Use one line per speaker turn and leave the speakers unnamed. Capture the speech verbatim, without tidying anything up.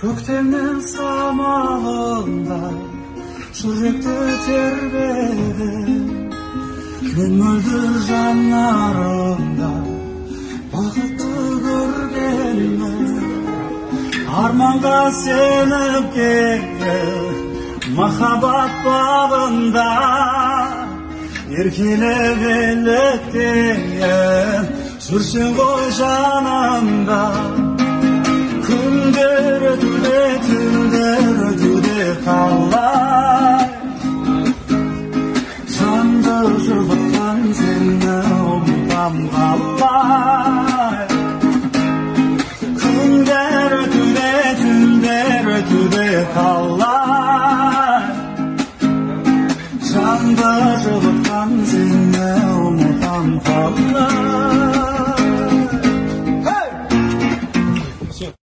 Көктемнің самалында жүректі тербедің, мен мөлдір жанарында бақытты көргенмін. Арманға сеніп келген махаббат бағында еркелеп еліктеген жүрсең ғой жанымда.